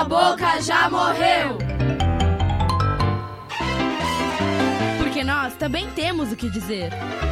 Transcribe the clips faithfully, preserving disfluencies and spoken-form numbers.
a boca já morreu! Porque nós também temos o que dizer.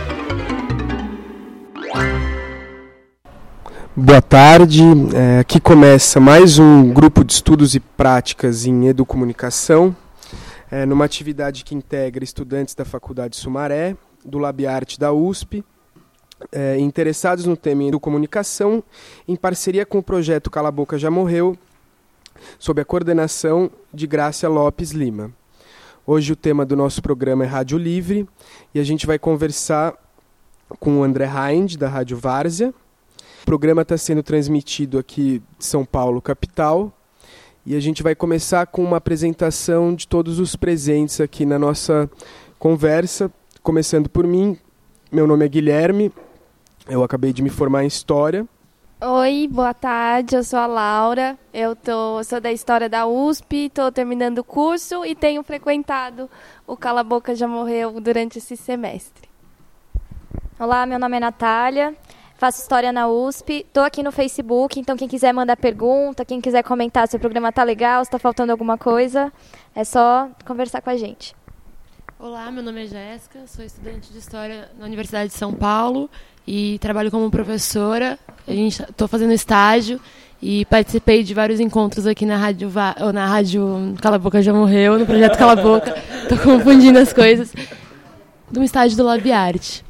Boa tarde, é, aqui começa mais um grupo de estudos e práticas em educomunicação, é, numa atividade que integra estudantes da Faculdade Sumaré, do LabArte da U S P, é, interessados no tema educomunicação, em parceria com o projeto Cala a Boca Já Morreu, sob a coordenação de Grácia Lopes Lima. Hoje o tema do nosso programa é Rádio Livre e a gente vai conversar com o André Hind, da Rádio Várzea. O programa está sendo transmitido aqui de São Paulo, capital, e a gente vai começar com uma apresentação de todos os presentes aqui na nossa conversa, começando por mim. Meu nome é Guilherme, eu acabei de me formar em História. Oi, boa tarde, eu sou a Laura, eu tô, sou da História da U S P, estou terminando o curso e tenho frequentado o Cala a Boca Já Morreu durante esse semestre. Olá, meu nome é Natália, faço História na U S P, estou aqui no Facebook, então quem quiser mandar pergunta, quem quiser comentar se o programa tá legal, se está faltando alguma coisa, é só conversar com a gente. Olá, meu nome é Jéssica, sou estudante de História na Universidade de São Paulo e trabalho como professora. Estou fazendo estágio e participei de vários encontros aqui na Rádio, Va- ou na rádio Cala a Boca Já Morreu, no projeto Cala a Boca. Estou confundindo as coisas. De um estágio do LabArte.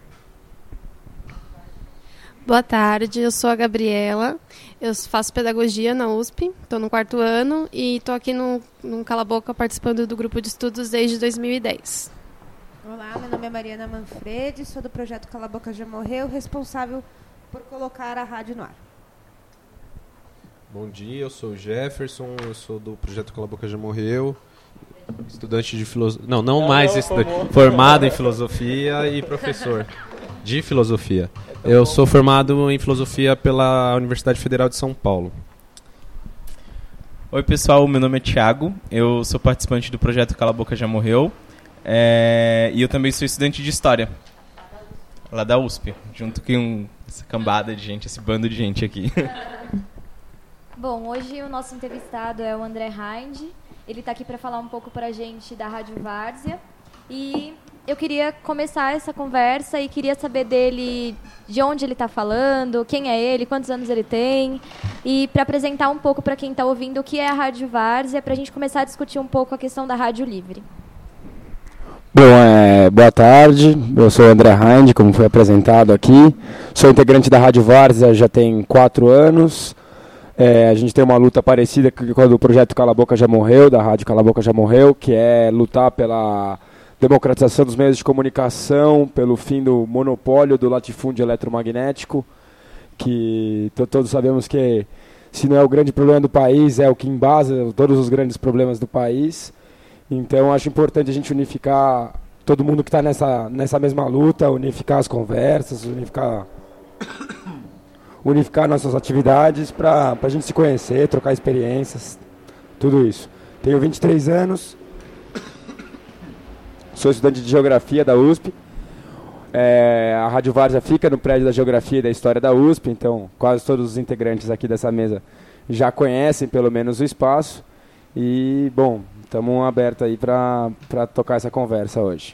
Boa tarde, eu sou a Gabriela, eu faço pedagogia na U S P, estou no quarto ano e estou aqui no, no Cala a Boca participando do grupo de estudos desde dois mil e dez. Olá, meu nome é Mariana Manfredi, sou do projeto Cala a Boca Já Morreu, responsável por colocar a rádio no ar. Bom dia, eu sou o Jefferson, eu sou do projeto Cala a Boca Já Morreu, estudante de filosofia, não, não, não mais não, estudante, formou. formado em filosofia e professor de filosofia. Eu sou formado em filosofia pela Universidade Federal de São Paulo. Oi pessoal, meu nome é Thiago, eu sou participante do projeto Cala a Boca Já Morreu é, e eu também sou estudante de História, lá da U S P, junto com um, essa cambada de gente, esse bando de gente aqui. Bom, hoje o nosso entrevistado é o André Hind, ele está aqui para falar um pouco para a gente da Rádio Várzea e eu queria começar essa conversa e queria saber dele de onde ele está falando, quem é ele, quantos anos ele tem, e para apresentar um pouco para quem está ouvindo o que é a Rádio Várzea, para a gente começar a discutir um pouco a questão da Rádio Livre. Bom, é, boa tarde, eu sou o André Hind, como foi apresentado aqui, sou integrante da Rádio Várzea já tem quatro anos, é, a gente tem uma luta parecida com a do projeto Cala a Boca Já Morreu, da Rádio Cala a Boca Já Morreu, que é lutar pela democratização dos meios de comunicação, pelo fim do monopólio do latifúndio eletromagnético, que to- todos sabemos que, se não é o grande problema do país, é o que embasa todos os grandes problemas do país. Então, acho importante a gente unificar todo mundo que está nessa, nessa mesma luta, unificar as conversas, unificar, unificar nossas atividades para a gente se conhecer, trocar experiências, tudo isso. Tenho vinte e três anos. Sou estudante de Geografia da U S P. É, a Rádio Várzea fica no prédio da Geografia e da História da U S P, então quase todos os integrantes aqui dessa mesa já conhecem pelo menos o espaço. E, bom, estamos abertos aí para tocar essa conversa hoje.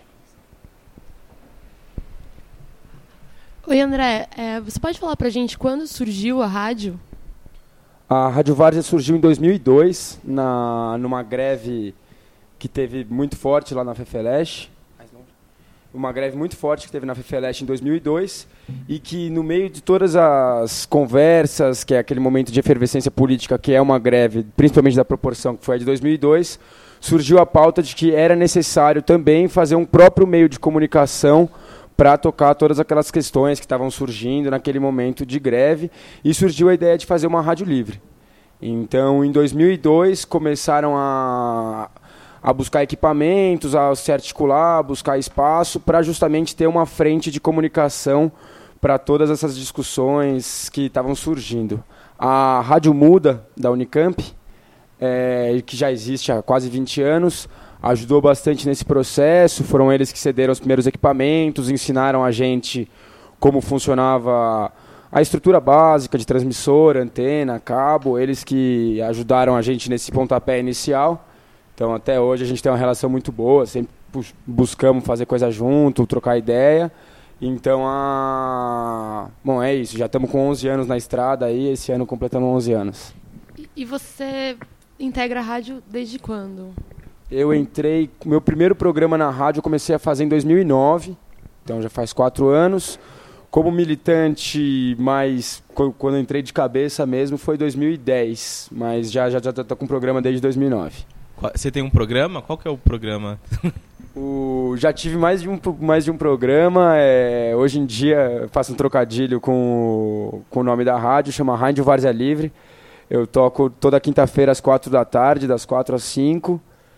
Oi, André, é, você pode falar pra gente quando surgiu a rádio? A Rádio Várzea surgiu em dois mil e dois, na, numa greve que teve muito forte lá na FEFELESH, uma greve muito forte que teve na FEFELESH em dois mil e dois, e que no meio de todas as conversas, que é aquele momento de efervescência política, que é uma greve, principalmente da proporção que foi a de dois mil e dois, surgiu a pauta de que era necessário também fazer um próprio meio de comunicação para tocar todas aquelas questões que estavam surgindo naquele momento de greve, e surgiu a ideia de fazer uma rádio livre. Então, em dois mil e dois, começaram a... a buscar equipamentos, a se articular, a buscar espaço para justamente ter uma frente de comunicação para todas essas discussões que estavam surgindo. A Rádio Muda, da Unicamp, é, que já existe há quase vinte anos, ajudou bastante nesse processo, foram eles que cederam os primeiros equipamentos, ensinaram a gente como funcionava a estrutura básica de transmissor, antena, cabo, eles que ajudaram a gente nesse pontapé inicial. Então, até hoje, a gente tem uma relação muito boa, sempre buscamos fazer coisa junto, trocar ideia. Então, a... bom, é isso, já estamos com onze anos na estrada aí, esse ano completamos onze anos. E você integra a rádio desde quando? Eu entrei, meu primeiro programa na rádio eu comecei a fazer em dois mil e nove, então já faz quatro anos. Como militante, mais quando eu entrei de cabeça mesmo, foi dois mil e dez, mas já já já tô com programa desde dois mil e nove. Você tem um programa? Qual que é o programa? O, já tive mais de um, mais de um programa. É, hoje em dia eu faço um trocadilho com, com o nome da rádio, chama Rádio Várzea Livre. Eu toco toda quinta-feira às quatro da tarde, das quatro às cinco.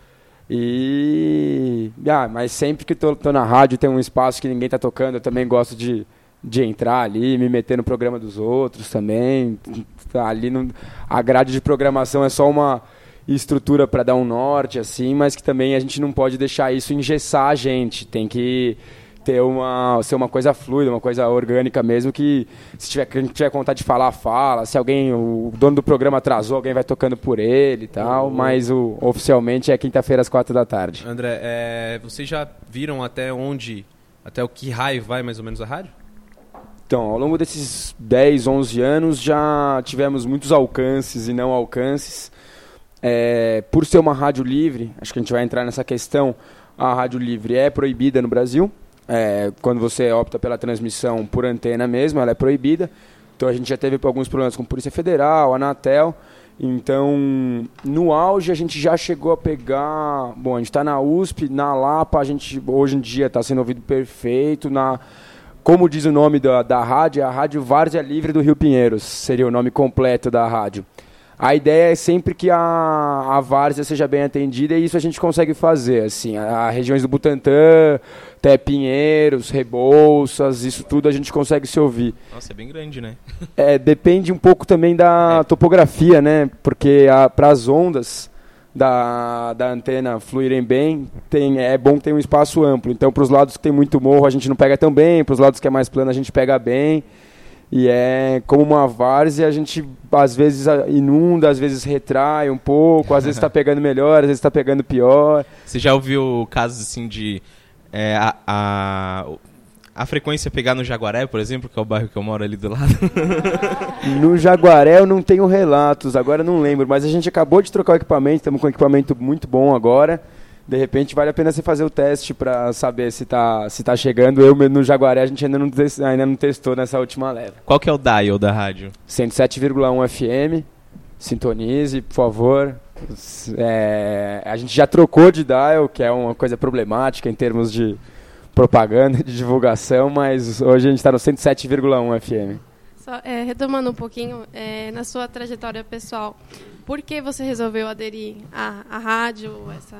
E, ah, mas sempre que estou na rádio tem um espaço que ninguém está tocando, eu também gosto de... de entrar ali, me meter no programa dos outros também. Ali no, a grade de programação é só uma estrutura para dar um norte, assim, mas que também a gente não pode deixar isso engessar a gente. Tem que ter uma, ser uma coisa fluida, uma coisa orgânica mesmo, que se tiver, que a gente tiver vontade de falar, fala. Se alguém, o dono do programa atrasou, alguém vai tocando por ele e tal, uhum. Mas o, oficialmente é quinta-feira às quatro da tarde. André, é, vocês já viram até onde, até o que raio vai mais ou menos a rádio? Então, ao longo desses dez, onze anos, já tivemos muitos alcances e não alcances. É, por ser uma rádio livre, acho que a gente vai entrar nessa questão, a rádio livre é proibida no Brasil. É, quando você opta pela transmissão por antena mesmo, ela é proibida. Então, a gente já teve alguns problemas com a Polícia Federal, a Anatel. Então, no auge, a gente já chegou a pegar... Bom, a gente está na U S P, na Lapa, a gente hoje em dia está sendo ouvido perfeito, na... Como diz o nome da, da rádio, é a Rádio Várzea Livre do Rio Pinheiros, seria o nome completo da rádio. A ideia é sempre que a, a várzea seja bem atendida e isso a gente consegue fazer. Assim, a, a regiões do Butantã, até Pinheiros, Rebouças, isso tudo a gente consegue se ouvir. Nossa, é bem grande, né? É, depende um pouco também da é. topografia, né? Porque para as ondas... Da, da antena fluírem bem, tem, é bom ter um espaço amplo. Então, para os lados que tem muito morro, a gente não pega tão bem, para os lados que é mais plano, a gente pega bem. E é como uma várzea, a gente às vezes inunda, às vezes retrai um pouco, às vezes está pegando melhor, às vezes está pegando pior. Você já ouviu casos assim de... É, a, a, a frequência pegar no Jaguaré, por exemplo, que é o bairro que eu moro ali do lado? No Jaguaré eu não tenho relatos, agora eu não lembro, mas a gente acabou de trocar o equipamento, estamos com um equipamento muito bom agora. De repente vale a pena você fazer o teste para saber se está se tá chegando. Eu no Jaguaré a gente ainda não, ainda não testou nessa última leva. Qual que é o dial da rádio? cento e sete vírgula um F M, sintonize, por favor. É, a gente já trocou de dial, que é uma coisa problemática em termos de propaganda, de divulgação, mas hoje a gente está no cento e sete vírgula um F M. Só, é, retomando um pouquinho, é, na sua trajetória pessoal, por que você resolveu aderir à, à rádio? Essa...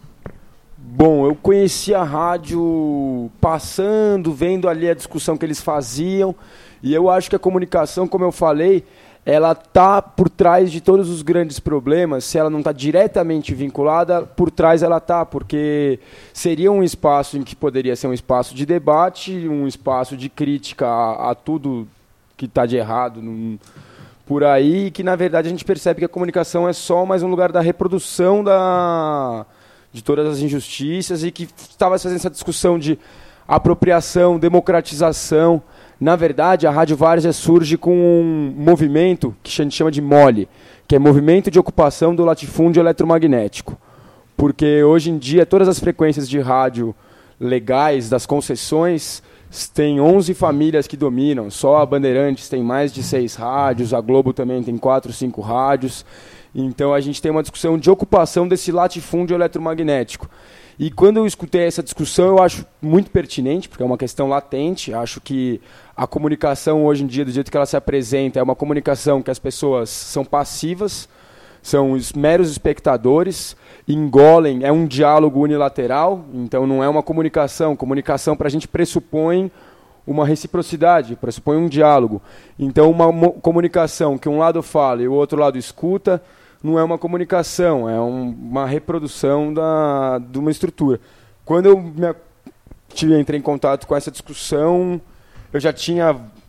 Bom, eu conheci a rádio passando, vendo ali a discussão que eles faziam, e eu acho que a comunicação, como eu falei, ela está por trás de todos os grandes problemas. Se ela não está diretamente vinculada, por trás ela está, porque seria um espaço em que poderia ser um espaço de debate, um espaço de crítica a, a tudo que está de errado num, por aí, e que na verdade a gente percebe que a comunicação é só mais um lugar da reprodução da, de todas as injustiças, e que estava fazendo essa discussão de apropriação, democratização. Na verdade, a Rádio Várzea surge com um movimento que a gente chama de MOLE, que é Movimento de Ocupação do Latifúndio Eletromagnético. Porque hoje em dia todas as frequências de rádio legais das concessões tem onze famílias que dominam. Só a Bandeirantes tem mais de seis rádios, a Globo também tem quatro, cinco rádios. Então a gente tem uma discussão de ocupação desse latifúndio eletromagnético. E quando eu escutei essa discussão, eu acho muito pertinente, porque é uma questão latente. Acho que a comunicação hoje em dia, do jeito que ela se apresenta, é uma comunicação que as pessoas são passivas, são os meros espectadores, engolem, é um diálogo unilateral, então não é uma comunicação. Comunicação para a gente pressupõe uma reciprocidade, pressupõe um diálogo. Então uma comunicação que um lado fala e o outro lado escuta, não é uma comunicação, é um, uma reprodução da, de uma estrutura. Quando eu me, tive, entrei em contato com essa discussão, eu já tinha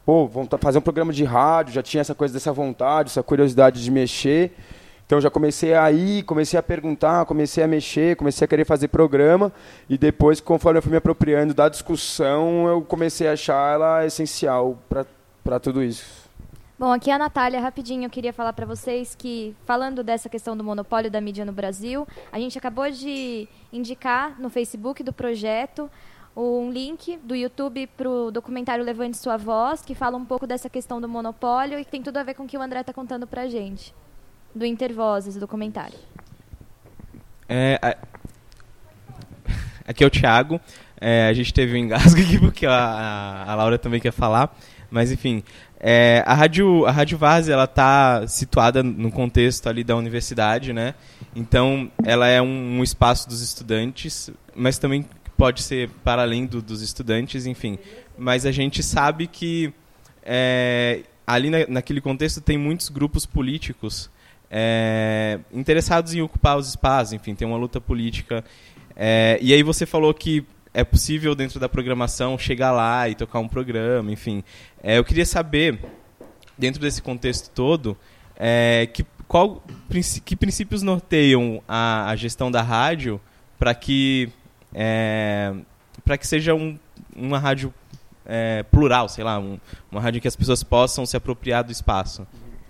pô, vamos fazer um programa de rádio, já tinha essa coisa dessa vontade, essa curiosidade de mexer. Então já comecei a ir, comecei a perguntar, comecei a mexer, comecei a querer fazer programa, e depois, conforme eu fui me apropriando da discussão, eu comecei a achar ela essencial para tudo isso. Bom, aqui é a Natália, rapidinho, eu queria falar para vocês que, falando dessa questão do monopólio da mídia no Brasil, a gente acabou de indicar no Facebook do projeto um link do YouTube para o documentário Levante Sua Voz, que fala um pouco dessa questão do monopólio e que tem tudo a ver com o que o André está contando para a gente, do Intervozes, do documentário. É, a... Aqui é o Thiago, é, a gente teve um engasgo aqui porque a, a Laura também quer falar, mas enfim... É, a Rádio, a Rádio Várzea, ela está situada no contexto ali da universidade, né? Então, ela é um, um espaço dos estudantes, mas também pode ser para além do, dos estudantes, enfim. Mas a gente sabe que é, ali na, naquele contexto tem muitos grupos políticos é, interessados em ocupar os espaços, enfim, tem uma luta política. É, e aí você falou que é possível, dentro da programação, chegar lá e tocar um programa, enfim. É, eu queria saber, dentro desse contexto todo, é, que, qual, que princípios norteiam a, a gestão da rádio para que, é, para que seja um, uma rádio é, plural, sei lá, um, uma rádio em que as pessoas possam se apropriar do espaço.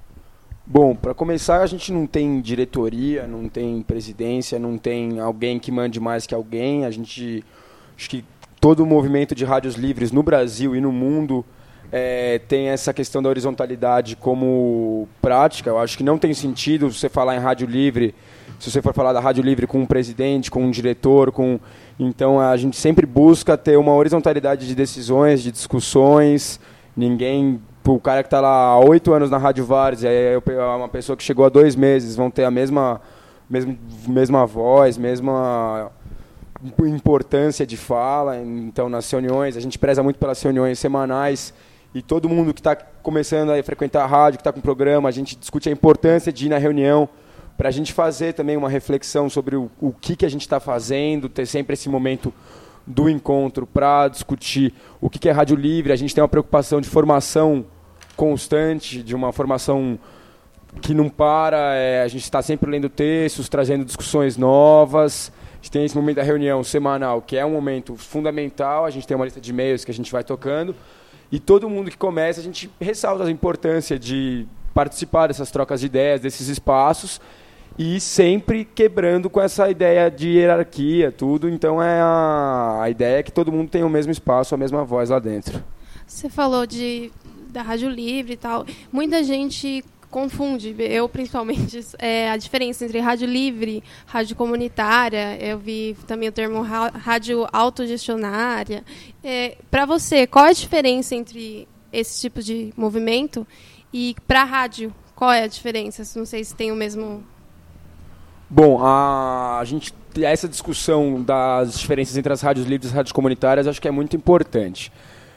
Bom, para começar, a gente não tem diretoria, não tem presidência, não tem alguém que mande mais que alguém. A gente... Acho que todo o movimento de rádios livres no Brasil e no mundo é, tem essa questão da horizontalidade como prática. Eu acho que não tem sentido você falar em rádio livre, se você for falar da rádio livre com um presidente, com um diretor, com... Então a gente sempre busca ter uma horizontalidade de decisões, de discussões. Ninguém... O cara que está lá há oito anos na Rádio Várzea, é uma pessoa que chegou há dois meses, vão ter a mesma, mesma, mesma voz, mesma... importância de fala. Então, nas reuniões, a gente preza muito pelas reuniões semanais, e todo mundo que está começando a frequentar a rádio, que está com o programa, a gente discute a importância de ir na reunião, para a gente fazer também uma reflexão sobre o, o que, que a gente está fazendo, ter sempre esse momento do encontro para discutir o que, que é rádio livre. A gente tem uma preocupação de formação constante, de uma formação que não para, é, a gente está sempre lendo textos, trazendo discussões novas. A gente tem esse momento da reunião semanal, que é um momento fundamental. A gente tem uma lista de e-mails que a gente vai tocando, e todo mundo que começa, a gente ressalta a importância de participar dessas trocas de ideias, desses espaços, e sempre quebrando com essa ideia de hierarquia, tudo. Então é a, a ideia é que todo mundo tenha o mesmo espaço, a mesma voz lá dentro. Você falou de, da Rádio Livre e tal. Muita gente confunde, eu principalmente, é, a diferença entre rádio livre, rádio comunitária. Eu vi também o termo rádio autogestionária. É, para você, qual é a diferença entre esse tipo de movimento e para a rádio? Qual é a diferença? Não sei se tem o mesmo... Bom, a, a gente essa discussão das diferenças entre as rádios livres e as rádios comunitárias, acho que é muito importante.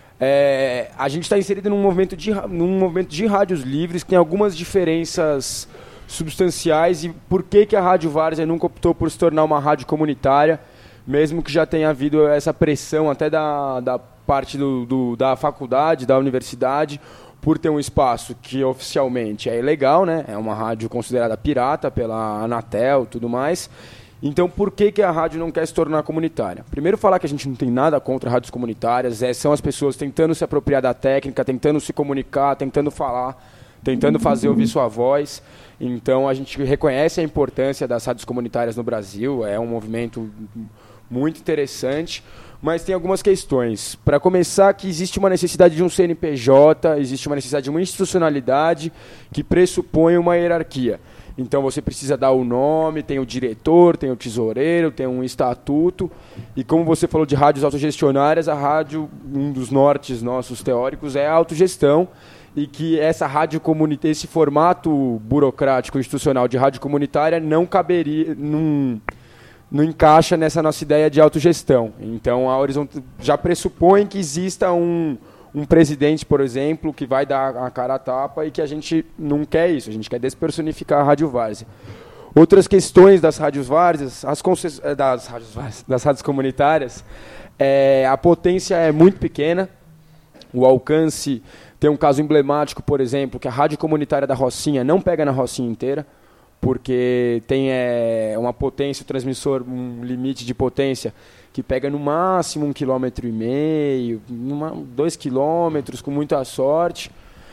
É, a gente está inserido num movimento, de, num movimento de rádios livres que tem algumas diferenças substanciais. E por que, que a Rádio Várzea nunca optou por se tornar uma rádio comunitária, mesmo que já tenha havido essa pressão até da, da parte do, do, da faculdade, da universidade, por ter um espaço que oficialmente é ilegal, né? É uma rádio considerada pirata pela Anatel e tudo mais. Então, por que, que a rádio não quer se tornar comunitária? Primeiro, falar que a gente não tem nada contra rádios comunitárias, é, são as pessoas tentando se apropriar da técnica, tentando se comunicar, tentando falar, tentando fazer ouvir sua voz. Então, a gente reconhece a importância das rádios comunitárias no Brasil, é um movimento muito interessante, mas tem algumas questões. Para começar, que existe uma necessidade de um C N P J, existe uma necessidade de uma institucionalidade que pressupõe uma hierarquia. Então você precisa dar o nome, tem o diretor, tem o tesoureiro, tem um estatuto. E como você falou de rádios autogestionárias, a rádio, um dos nortes nossos teóricos, é a autogestão. E que essa rádio comunitária, esse formato burocrático institucional de rádio comunitária não caberia, não, não encaixa nessa nossa ideia de autogestão. Então a Horizont já pressupõe que exista um... um presidente, por exemplo, que vai dar a cara a tapa, e que a gente não quer isso, a gente quer despersonificar a Rádio Várzea. Outras questões das rádios várzeas, as concess... das, rádios várzeas, das rádios comunitárias, é, a potência é muito pequena, o alcance Tem um caso emblemático, por exemplo, que a rádio comunitária da Rocinha não pega na Rocinha inteira, porque tem é, uma potência, o transmissor, um limite de potência que pega no máximo um quilômetro e meio, uma, dois quilômetros, com muita sorte.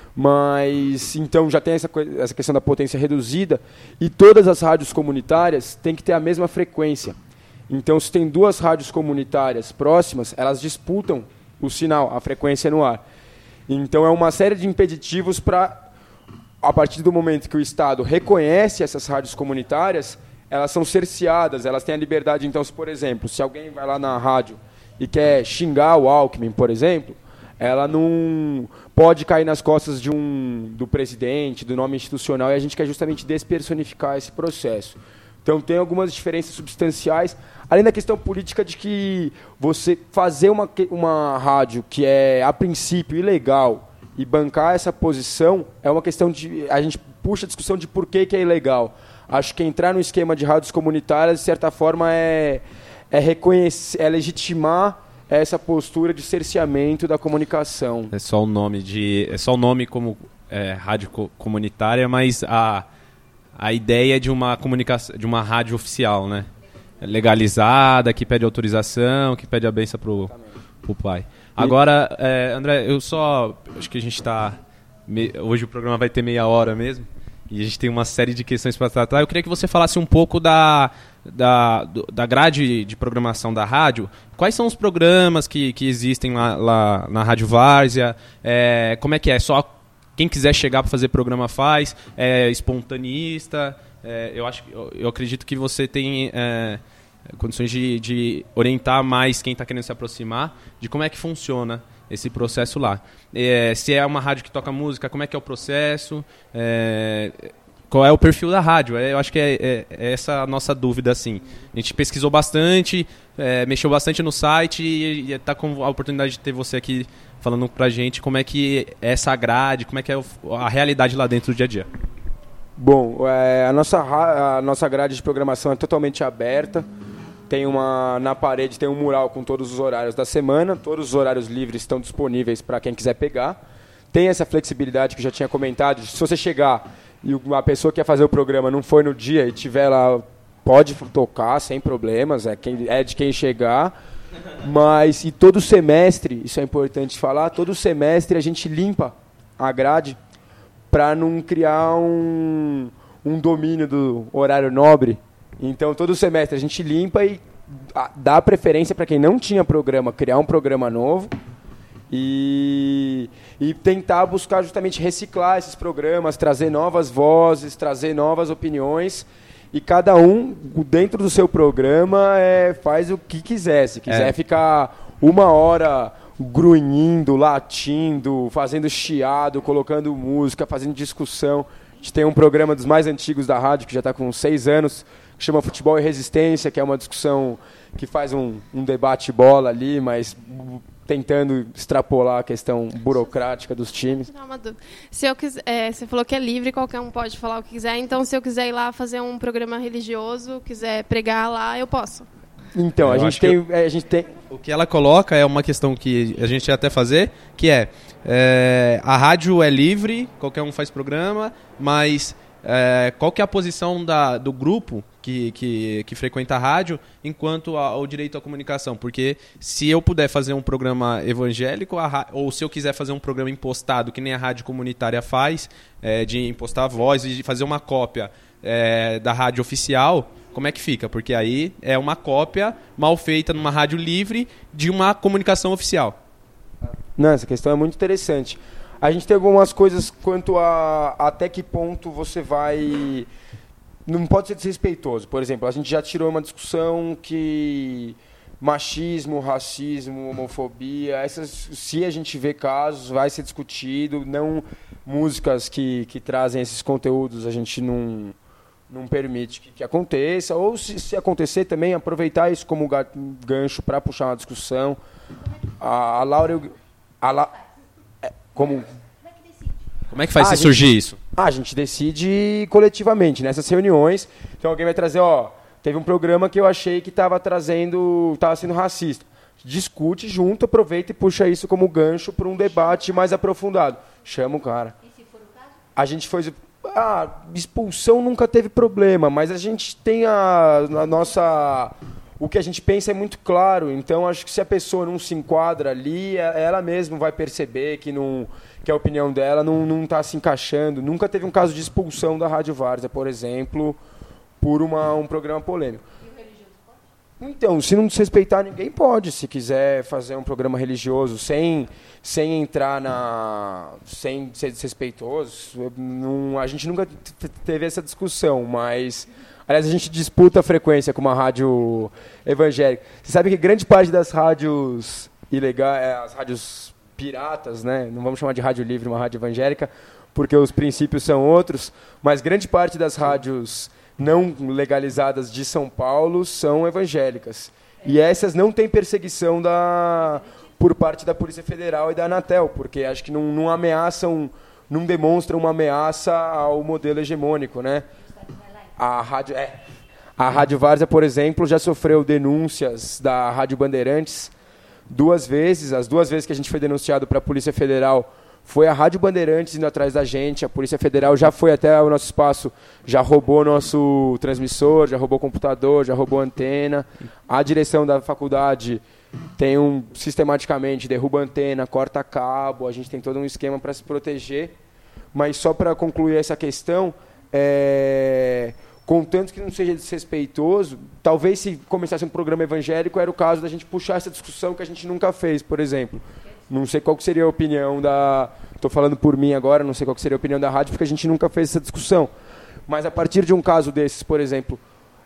Mas, então, já tem essa, essa questão da potência reduzida e todas as rádios comunitárias têm que ter a mesma frequência. Então, se tem duas rádios comunitárias próximas, elas disputam o sinal, a frequência no ar. Então, é uma série de impeditivos para, a partir do momento que o Estado reconhece essas rádios comunitárias, elas são cerceadas, elas têm a liberdade. Então, se, por exemplo, se alguém vai lá na rádio e quer xingar o Alckmin, por exemplo, ela não pode cair nas costas de um, do presidente, do nome institucional, e a gente quer justamente despersonificar esse processo. Então, tem algumas diferenças substanciais, além da questão política de que você fazer uma, uma rádio que é, a princípio, ilegal e bancar essa posição é uma questão de... A gente puxa a discussão de por que, que é ilegal. Acho que entrar no esquema de rádios comunitárias, de certa forma, é, é, reconhecer, é legitimar essa postura de cerceamento da comunicação. É só o nome de, é só o nome como é, rádio co- comunitária, mas a a ideia de uma comunicação, de uma rádio oficial, né? Legalizada, que pede autorização, que pede a benção pro pro pai. Agora, é, André, eu só acho que a gente está me, hoje o programa vai ter meia hora mesmo e a gente tem uma série de questões para tratar. Eu queria que você falasse um pouco da Da, da grade de programação da rádio. Quais são os programas que, que existem lá, lá na Rádio Várzea? É, como é que é? Só quem quiser chegar para fazer programa faz? É espontaneista? É, eu, acho, eu, eu acredito que você tem é, condições de, de orientar mais quem está querendo se aproximar de como é que funciona esse processo lá. É, se é uma rádio que toca música, como é que é o processo? É, qual é o perfil da rádio? Eu acho que é, é, é essa a nossa dúvida, assim. A gente pesquisou bastante, é, mexeu bastante no site e está com a oportunidade de ter você aqui falando pra gente como é que é essa grade, como é que é a realidade lá dentro do dia a dia. Bom, é, a, nossa, a nossa grade de programação é totalmente aberta. Tem uma, na parede tem um mural com todos os horários da semana. Todos os horários livres estão disponíveis para quem quiser pegar. Tem essa flexibilidade que eu já tinha comentado. Se você chegar e uma pessoa que quer fazer o programa não foi no dia e tiver lá, pode tocar sem problemas, é, quem, é de quem chegar. Mas, e todo semestre, isso é importante falar, todo semestre a gente limpa a grade para não criar um, um domínio do horário nobre. Então, todo semestre a gente limpa e dá preferência para quem não tinha programa, criar um programa novo. E, e tentar buscar justamente reciclar esses programas, trazer novas vozes, trazer novas opiniões. E cada um, dentro do seu programa, é, faz o que quiser. Se quiser é. ficar uma hora grunhindo, latindo, fazendo chiado, colocando música, fazendo discussão. A gente tem um programa dos mais antigos da rádio, que já está com seis anos, que chama Futebol e Resistência, que é uma discussão que faz um, um debate bola ali, mas tentando extrapolar a questão burocrática dos times. Não, uma dúvida. Se eu quiser, é, você falou que é livre, qualquer um pode falar o que quiser, então se eu quiser ir lá fazer um programa religioso, quiser pregar lá, eu posso. Então, a gente, tem, eu, a gente tem... O que ela coloca é uma questão que a gente ia até fazer, que é, é a rádio é livre, qualquer um faz programa, mas é, qual que é a posição da, do grupo que, que, que frequenta a rádio enquanto ao direito à comunicação? Porque se eu puder fazer um programa evangélico, a, ou se eu quiser fazer um programa impostado, que nem a rádio comunitária faz, é, de impostar a voz e de fazer uma cópia é, da rádio oficial, como é que fica? Porque aí é uma cópia mal feita numa rádio livre de uma comunicação oficial. Não, essa questão é muito interessante. A gente tem algumas coisas quanto a até que ponto você vai... Não pode ser desrespeitoso. Por exemplo, a gente já tirou uma discussão que machismo, racismo, homofobia, essas, se a gente vê casos, vai ser discutido. Não músicas que, que trazem esses conteúdos, a gente não... não permite que, que aconteça, ou se, se acontecer também, aproveitar isso como gancho para puxar uma discussão. A, a Laura... A La, é, como... como é que faz ah, se surgir gente, isso? Ah, a gente decide coletivamente, nessas reuniões. Então alguém vai trazer, ó, teve um programa que eu achei que estava trazendo, estava sendo racista. discute junto, aproveita e puxa isso como gancho para um debate mais aprofundado. Chama o cara. E se for o caso? A gente foi... Ah, expulsão nunca teve problema, mas a gente tem a, a nossa... O que a gente pensa é muito claro, então acho que se a pessoa não se enquadra ali, ela mesma vai perceber que, não, que a opinião dela não está se encaixando. Nunca teve um caso de expulsão da Rádio Várzea, por exemplo, por uma, um programa polêmico. E o religioso pode? Então, se não desrespeitar ninguém, pode. Se quiser fazer um programa religioso sem, sem entrar na... sem ser desrespeitoso, não, a gente nunca teve essa discussão, mas... Aliás, a gente disputa a frequência com uma rádio evangélica. Você sabe que grande parte das rádios ilegais, as rádios piratas, né? Não vamos chamar de rádio livre, uma rádio evangélica, porque os princípios são outros, mas grande parte das rádios não legalizadas de São Paulo são evangélicas. E essas não têm perseguição da, por parte da Polícia Federal e da Anatel, porque acho que não, não ameaçam, não demonstram uma ameaça ao modelo hegemônico, né? A rádio, é, a Rádio Várzea, por exemplo, já sofreu denúncias da Rádio Bandeirantes duas vezes. As duas vezes que a gente foi denunciado para a Polícia Federal foi a Rádio Bandeirantes indo atrás da gente. A Polícia Federal já foi até o nosso espaço, já roubou nosso transmissor, já roubou computador, já roubou antena. A direção da faculdade tem um, sistematicamente, derruba antena, corta cabo. A gente tem todo um esquema para se proteger. Mas só para concluir essa questão... É, contanto que não seja desrespeitoso, talvez se começasse um programa evangélico, era o caso da gente puxar essa discussão que a gente nunca fez, por exemplo. Não sei qual que seria a opinião da... Estou falando por mim agora, não sei qual que seria a opinião da rádio, porque a gente nunca fez essa discussão. Mas a partir de um caso desses, por exemplo,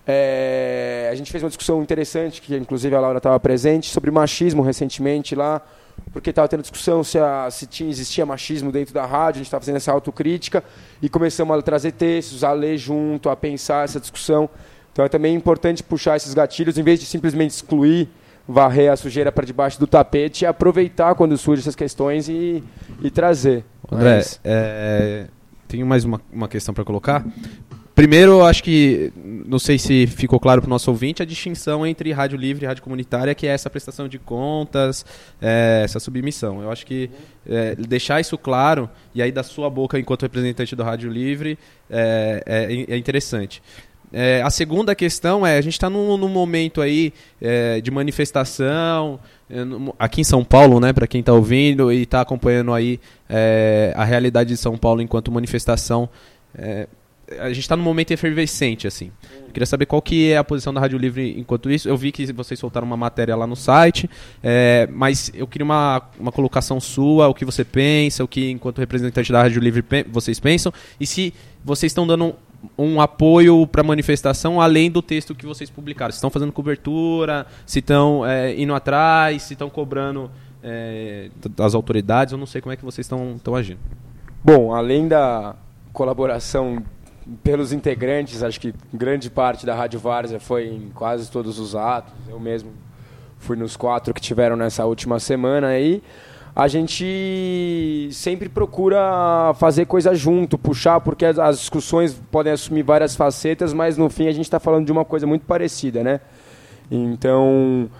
é, a gente fez uma discussão interessante, que inclusive a Laura estava presente, sobre machismo recentemente lá, porque estava tendo discussão se, a, se tinha, existia machismo dentro da rádio, a gente estava fazendo essa autocrítica e começamos a trazer textos, a ler junto, a pensar essa discussão. Então é também importante puxar esses gatilhos, em vez de simplesmente excluir, varrer a sujeira para debaixo do tapete, e aproveitar quando surgem essas questões e, e trazer. André, Mas... é, tenho mais uma, uma questão para colocar. Primeiro, eu acho que, não sei se ficou claro para o nosso ouvinte, a distinção entre rádio livre e rádio comunitária, que é essa prestação de contas, é, essa submissão. Eu acho que é, deixar isso claro, e aí da sua boca, enquanto representante do rádio livre, é, é, é interessante. É, a segunda questão é, a gente está num, num momento aí é, de manifestação, é, no, aqui em São Paulo, né, para quem está ouvindo e está acompanhando aí é, a realidade de São Paulo enquanto manifestação, é, a gente está num momento efervescente, assim. Eu queria saber qual que é a posição da Rádio Livre enquanto isso. Eu vi que vocês soltaram uma matéria lá no site, é, mas eu queria uma, uma colocação sua, o que você pensa, o que, enquanto representante da Rádio Livre, pe- vocês pensam, e se vocês estão dando um, um apoio para a manifestação além do texto que vocês publicaram. Se estão fazendo cobertura, se estão é, indo atrás, se estão cobrando é, das autoridades, eu não sei como é que vocês estão agindo. Bom, além da colaboração pelos integrantes, acho que grande parte da Rádio Várzea foi em quase todos os atos. Eu mesmo fui nos quatro que tiveram nessa última semana aí. A gente sempre procura fazer coisa junto, puxar, porque as, as discussões podem assumir várias facetas, mas no fim a gente está falando de uma coisa muito parecida, né? Então,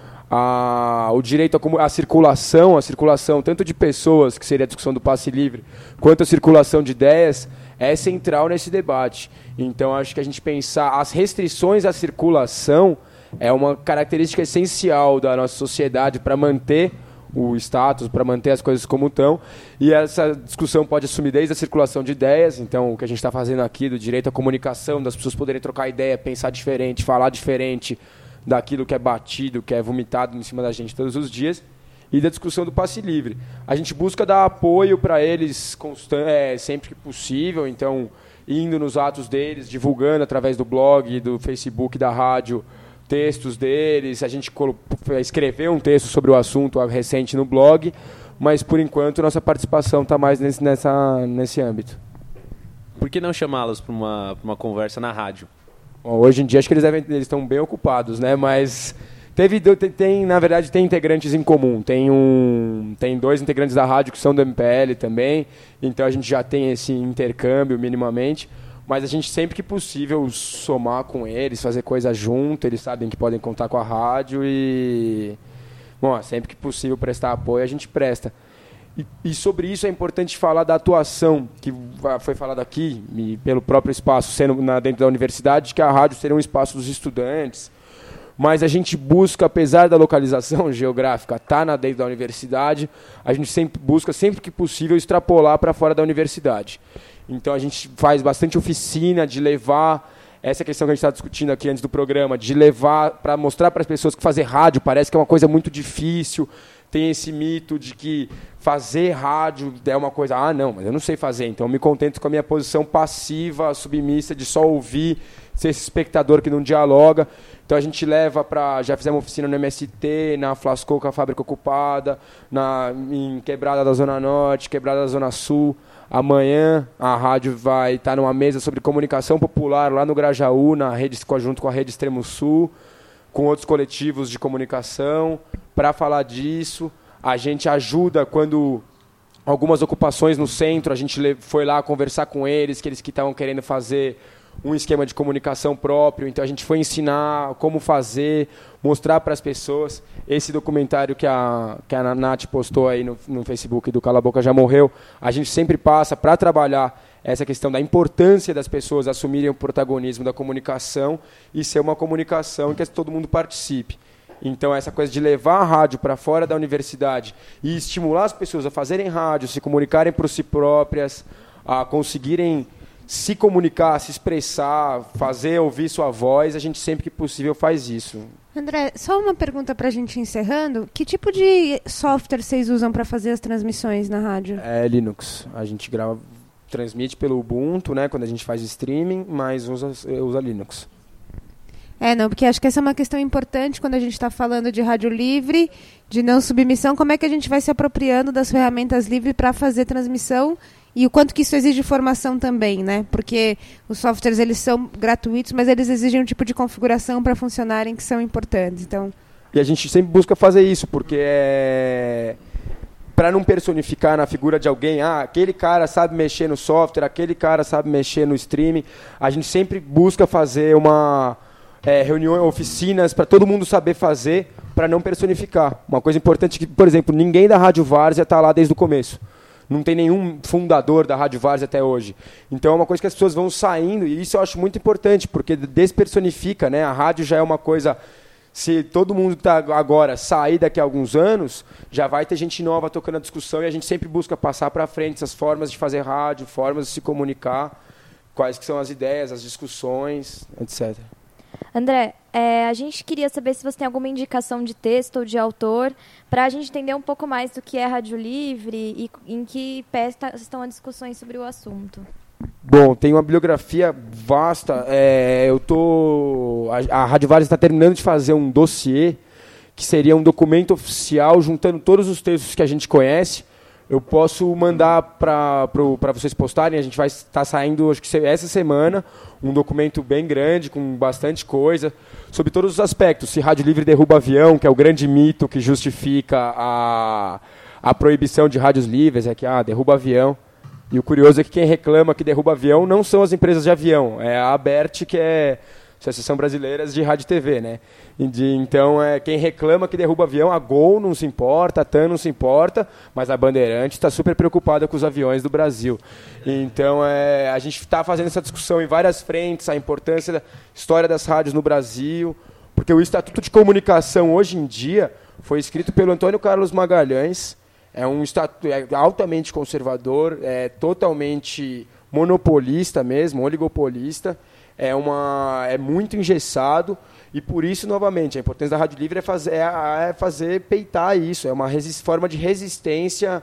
a, o direito à, à circulação, a circulação tanto de pessoas, que seria a discussão do passe livre, quanto a circulação de ideias, é central nesse debate. Então, acho que a gente pensar as restrições à circulação é uma característica essencial da nossa sociedade para manter o status, para manter as coisas como estão. E essa discussão pode assumir desde a circulação de ideias, então o que a gente está fazendo aqui, do direito à comunicação, das pessoas poderem trocar ideia, pensar diferente, falar diferente daquilo que é batido, que é vomitado em cima da gente todos os dias, e da discussão do passe livre. A gente busca dar apoio para eles constant- é, sempre que possível, então indo nos atos deles, divulgando através do blog, do Facebook, da rádio, textos deles. A gente colo- escreveu um texto sobre o assunto recente no blog, mas por enquanto nossa participação está mais nesse, nessa, nesse âmbito. Por que não chamá-los para uma, pra uma conversa na rádio? Bom, hoje em dia acho que eles devem, eles estão bem ocupados, né? Mas teve, tem, tem, na verdade, tem integrantes em comum. Tem, um, tem dois integrantes da rádio que são do M P L também, então a gente já tem esse intercâmbio minimamente. Mas a gente sempre que possível somar com eles, fazer coisa junto, eles sabem que podem contar com a rádio e bom, sempre que possível prestar apoio, a gente presta. E, e sobre isso é importante falar da atuação, que foi falado aqui, e pelo próprio espaço, sendo na, dentro da universidade, que a rádio seria um espaço dos estudantes, mas a gente busca, apesar da localização geográfica estar tá dentro da universidade, a gente sempre busca, sempre que possível, extrapolar para fora da universidade. Então a gente faz bastante oficina de levar essa questão que a gente está discutindo aqui antes do programa, de levar para mostrar para as pessoas que fazer rádio parece que é uma coisa muito difícil. Tem esse mito de que fazer rádio é uma coisa, ah, não, mas eu não sei fazer, então eu me contento com a minha posição passiva, submissa, de só ouvir, ser esse espectador que não dialoga. Então a gente leva para, já fizemos oficina no M S T, na Flasco, com a fábrica ocupada, na, em Quebrada da Zona Norte, Quebrada da Zona Sul. Amanhã a rádio vai estar numa mesa sobre comunicação popular lá no Grajaú, na rede, junto com a Rede Extremo Sul, com outros coletivos de comunicação, para falar disso. A gente ajuda quando algumas ocupações no centro, a gente foi lá conversar com eles, que eles que estavam querendo fazer um esquema de comunicação próprio, então a gente foi ensinar como fazer, mostrar para as pessoas. Esse documentário que a, que a Nath postou aí no, no Facebook do Cala a Boca Já Morreu, a gente sempre passa para trabalhar essa questão da importância das pessoas assumirem o protagonismo da comunicação e ser uma comunicação em que todo mundo participe. Então, essa coisa de levar a rádio para fora da universidade e estimular as pessoas a fazerem rádio, se comunicarem por si próprias, a conseguirem se comunicar, se expressar, fazer ouvir sua voz, a gente sempre que possível faz isso. André, só uma pergunta para a gente encerrando. Que tipo de software vocês usam para fazer as transmissões na rádio? É Linux. A gente grava, transmite pelo Ubuntu, né, quando a gente faz streaming, mas usa, usa Linux. É, não, porque acho que essa é uma questão importante quando a gente está falando de rádio livre, de não submissão. Como é que a gente vai se apropriando das ferramentas livres para fazer transmissão e o quanto que isso exige formação também, né? Porque os softwares, eles são gratuitos, mas eles exigem um tipo de configuração para funcionarem que são importantes. Então... E a gente sempre busca fazer isso, porque é... para não personificar na figura de alguém, ah, aquele cara sabe mexer no software, aquele cara sabe mexer no streaming, a gente sempre busca fazer uma... É, reuniões, oficinas, para todo mundo saber fazer, para não personificar. Uma coisa importante é que, por exemplo, ninguém da Rádio Várzea está lá desde o começo. Não tem nenhum fundador da Rádio Várzea até hoje. Então é uma coisa que as pessoas vão saindo, e isso eu acho muito importante, porque despersonifica, né? A rádio já é uma coisa... Se todo mundo está agora sair daqui a alguns anos, já vai ter gente nova tocando a discussão, e a gente sempre busca passar para frente essas formas de fazer rádio, formas de se comunicar, quais que são as ideias, as discussões, etcétera. André, é, a gente queria saber se você tem alguma indicação de texto ou de autor para a gente entender um pouco mais do que é Rádio Livre e em que pé estão as discussões sobre o assunto. Bom, tem uma bibliografia vasta. É, eu tô, a, a Rádio Várzea está terminando de fazer um dossiê que seria um documento oficial juntando todos os textos que a gente conhece. Eu posso mandar para vocês postarem, a gente vai estar saindo, acho que essa semana, um documento bem grande, com bastante coisa, sobre todos os aspectos. Se Rádio Livre derruba avião, que é o grande mito que justifica a, a proibição de rádios livres, é que ah, derruba avião. E o curioso é que quem reclama que derruba avião não são as empresas de avião, é a ABERT, que é a Associação Brasileira de Rádio e T V, né? De, então, é, quem reclama que derruba avião, a Gol não se importa, a TAM não se importa, mas a Bandeirantes está super preocupada com os aviões do Brasil. Então, é, a gente está fazendo essa discussão em várias frentes, a importância da história das rádios no Brasil, porque o Estatuto de Comunicação, hoje em dia, foi escrito pelo Antônio Carlos Magalhães, é um estatuto é altamente conservador, é totalmente monopolista mesmo, oligopolista, é, uma, é muito engessado, e por isso, novamente, a importância da Rádio Livre é fazer, é, é fazer peitar isso, é uma resist, forma de resistência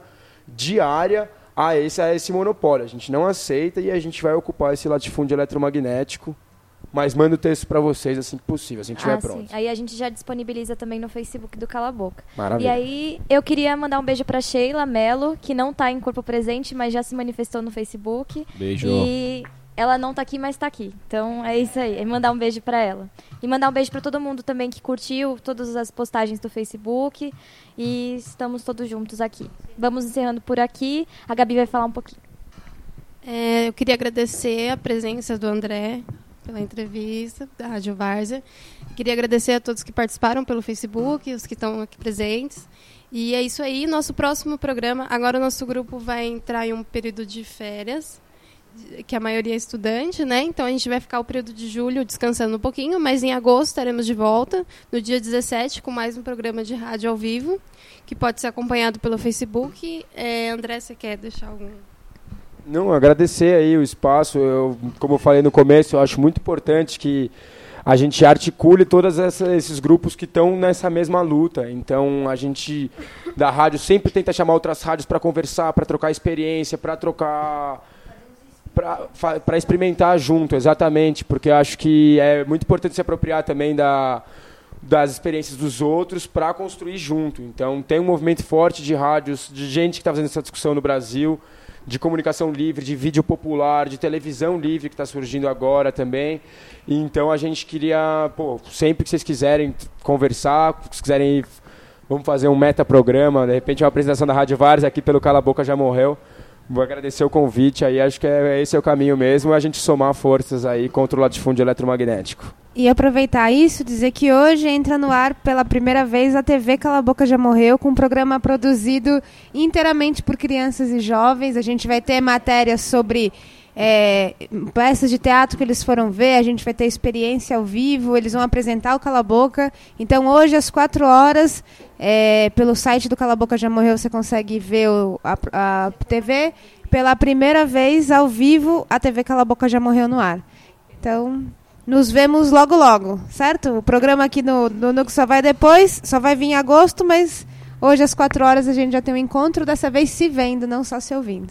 diária a esse, a esse monopólio. A gente não aceita e a gente vai ocupar esse latifúndio eletromagnético, mas manda o texto para vocês assim que possível, assim que estiver ah, pronto. Sim. Aí a gente já disponibiliza também no Facebook do Cala a Boca. Maravilha. E aí eu queria mandar um beijo para Sheila Mello, que não está em corpo presente, mas já se manifestou no Facebook. Beijo. E ela não tá aqui, mas tá aqui. Então é isso aí. E mandar um beijo para ela. E mandar um beijo para todo mundo também que curtiu todas as postagens do Facebook. E estamos todos juntos aqui. Vamos encerrando por aqui. A Gabi vai falar um pouquinho. É, eu queria agradecer a presença do André, pela entrevista da Rádio Várzea. Queria agradecer a todos que participaram pelo Facebook, os que estão aqui presentes. E é isso aí, nosso próximo programa. Agora o nosso grupo vai entrar em um período de férias, que a maioria é estudante, né? Então a gente vai ficar o período de julho descansando um pouquinho, mas em agosto estaremos de volta, no dia dezessete, com mais um programa de rádio ao vivo, que pode ser acompanhado pelo Facebook. É, André, você quer deixar algum... Não, agradecer aí o espaço. Eu, como eu falei no começo, eu acho muito importante que a gente articule todos esses grupos que estão nessa mesma luta. Então, a gente da rádio sempre tenta chamar outras rádios para conversar, para trocar experiência, para trocar... para experimentar junto, exatamente, porque eu acho que é muito importante se apropriar também da, das experiências dos outros para construir junto. Então, tem um movimento forte de rádios, de gente que está fazendo essa discussão no Brasil, de comunicação livre, de vídeo popular, de televisão livre que está surgindo agora também. E então a gente queria, pô, sempre que vocês quiserem conversar, se quiserem, vamos fazer um metaprograma, de repente uma apresentação da Rádio Várzea aqui pelo Cala a Boca Já Morreu. Vou agradecer o convite aí, acho que é, esse é o caminho mesmo, a gente somar forças aí contra o latifúndio eletromagnético. E aproveitar isso, dizer que hoje entra no ar pela primeira vez a T V Cala a Boca Já Morreu, com um programa produzido inteiramente por crianças e jovens. A gente vai ter matérias sobre é, peças de teatro que eles foram ver, a gente vai ter experiência ao vivo, eles vão apresentar o Cala a Boca. Então hoje às quatro horas, é, pelo site do Cala a Boca Já Morreu, você consegue ver o, a, a T V. Pela primeira vez, ao vivo, a T V Cala a Boca Já Morreu no ar. Então... nos vemos logo, logo, certo? O programa aqui no, no Nuco só vai depois, só vai vir em agosto, mas hoje às quatro horas a gente já tem um encontro, dessa vez se vendo, não só se ouvindo.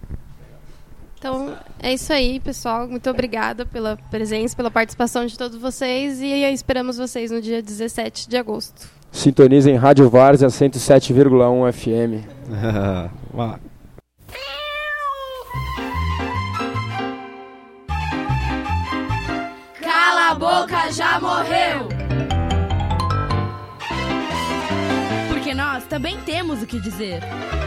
Então, é isso aí, pessoal. Muito obrigada pela presença, pela participação de todos vocês e esperamos vocês no dia dezessete de agosto. Sintonizem Rádio Várzea cento e sete vírgula um F M. Cala a Boca Já Morreu! Porque nós também temos o que dizer.